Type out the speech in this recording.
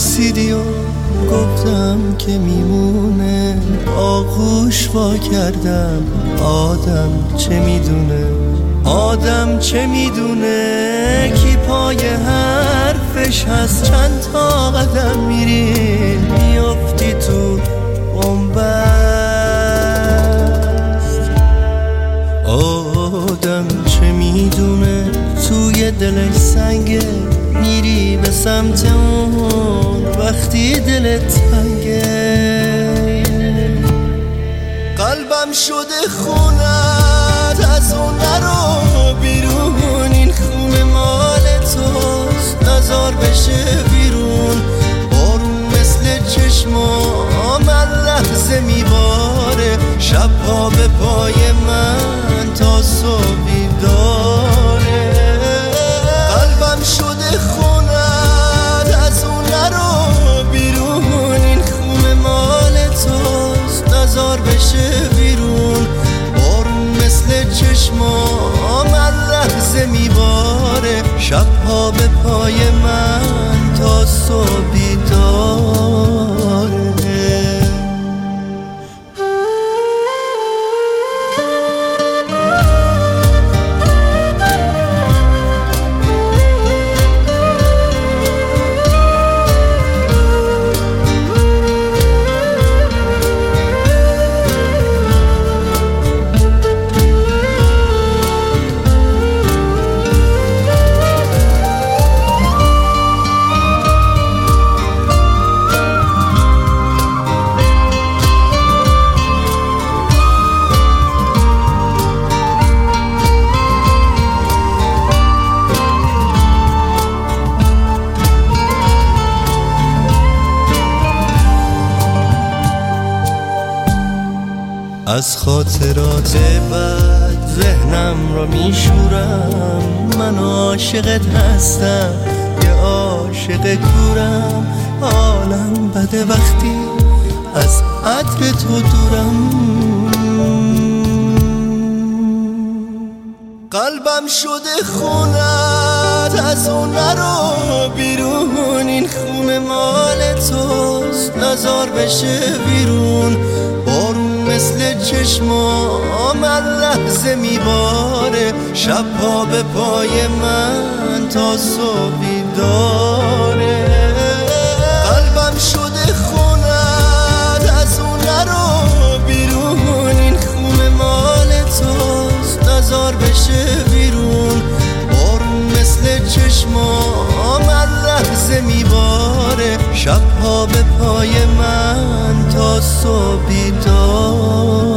پرسیدی و گفتم که میمونه، آغوش وا کردم. آدم چه میدونه، آدم چه میدونه کی پای حرفش هست. چند تا قدم میری میافتی تو بنبست. آدم چه میدونه توی دلش سنگه، میری به سمت اون وقتی دلت تنگه. قلبم شده خونت، از اون نرو بیرون. این خونه مال توست، نزار بشه بیرون. بارون مثل چشمام لحظه میباره، شبها به پای من تا صبحی داره. قلبم شده خونت، از اون نرو بیرون. این خونه مال توست، نزار بشه بیرون. بارون مثل چشمام لحظه میباره، شبها به پای من تا صبحی داره. از خاطرات بد ذهنم را میشورم. من عاشقت هستم، یه عاشق کورم. حالم بده وقتی از عطر تو دورم. قلبم شده خونت، از اون نرو بیرون. این خونه مال توست، نزار بشه بیرون. بارون مثل چشمام لحظه میباره، شبها به پای من تا صبحی داره. قلبم شده خونت، از اون نرو بیرون. این خونه مال توست، نزار بشه بیرون. بارون مثل چشمام لحظه میباره، شبها به پای من تا صبحی داره.